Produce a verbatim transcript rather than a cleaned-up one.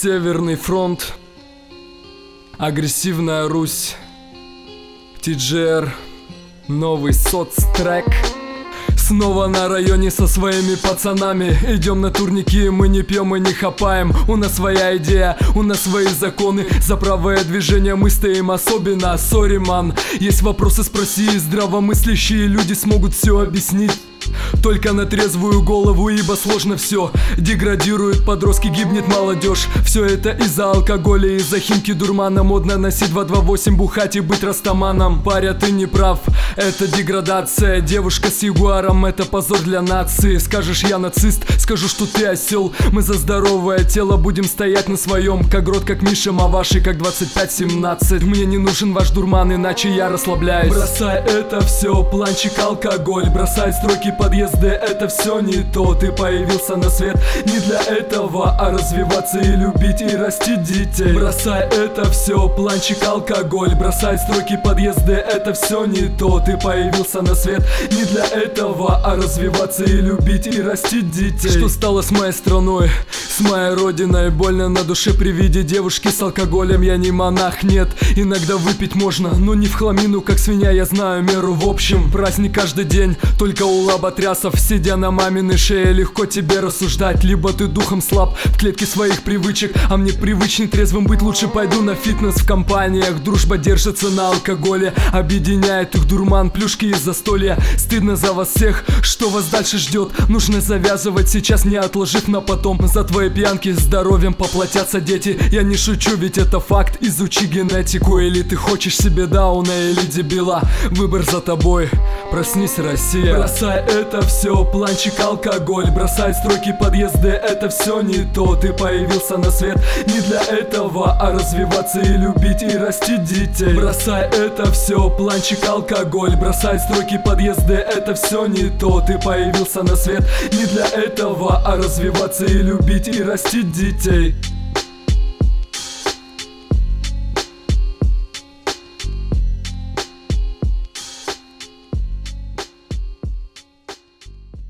Северный фронт, агрессивная Русь, ти джи эр, новый соцтрек. Снова на районе со своими пацанами. Идем на турники, мы не пьем и не хапаем. У нас своя идея, у нас свои законы. За правое движение мы стоим особенно. Сори, ман, есть вопросы, спроси. Здравомыслящие люди смогут все объяснить. Только на трезвую голову, ибо сложно все. Деградируют подростки, гибнет молодежь. Все это из-за алкоголя, из-за химки, дурмана. Модно носить два два восемь, бухать и быть растаманом. Паря, ты не прав, это деградация. Девушка с ягуаром, это позор для нации. Скажешь, я нацист, скажу, что ты осел. Мы за здоровое тело будем стоять на своем. Как Грот, как Миша, Маваши, как двадцать пять семнадцать. Мне не нужен ваш дурман, иначе я расслабляюсь. Бросай это все, планчик, алкоголь. Бросай стройки, подъезды, это все не то. Ты появился на свет не для этого, а развиваться и любить и растить детей. Бросай это все, планчик, алкоголь. Бросай стройки, подъезды, это все не то. Ты появился на свет не для этого, а развиваться и любить и растить детей. Что стало с моей страной, с моей родиной? Больно на душе при виде девушки с алкоголем. Я не монах, нет, иногда выпить можно, но не в хламину, как свинья, я знаю меру. В общем, праздник каждый день, только у лоботрясов. Сидя на маминой шее, легко тебе рассуждать. Либо ты духом слаб в клетке своих привычек, а мне привычный трезвым быть. Лучше пойду на фитнес в компаниях. Дружба держится на алкоголе, объединяет их дурман, плюшки из застолья. Стыдно за вас всех, что вас дальше ждет. Нужно завязывать сейчас, не отложив на потом. За твои пьянки здоровьем поплатятся дети. Я не шучу, ведь это факт. Изучи генетику. Или ты хочешь себе дауна, или дебила. Выбор за тобой, проснись, Россия. Бросай это все, планчик, алкоголь. Бросай стройки, подъезды, это все не то. Ты появился на свет не для этого, а развиваться и любить и растить детей. Бросай это все, планчик, алкоголь. Бросай стройки, подъезды, это все не то. Ты появился на свет не для этого, а развиваться и любить и растить детей.